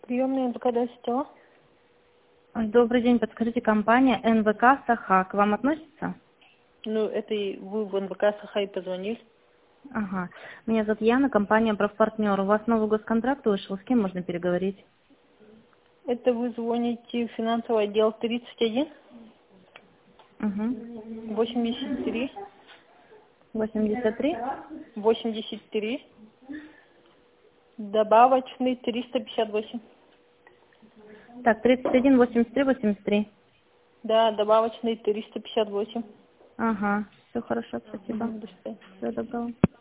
Приемная НВК сетева. Добрый день, подскажите, компания НВК Саха к вам относится? Ну, это и вы в НВК Саха и позвонили. Ага. Меня зовут Яна, компания «Профпартнер». У вас новый госконтракт вышел, с кем можно переговорить? Это вы звоните в финансовый отдел 31 Угу. 83 83? 83 добавочный 358. Так, 31, 83, 83. Да, добавочный 358. Ага, все хорошо, спасибо. До свидания. Всего доброго.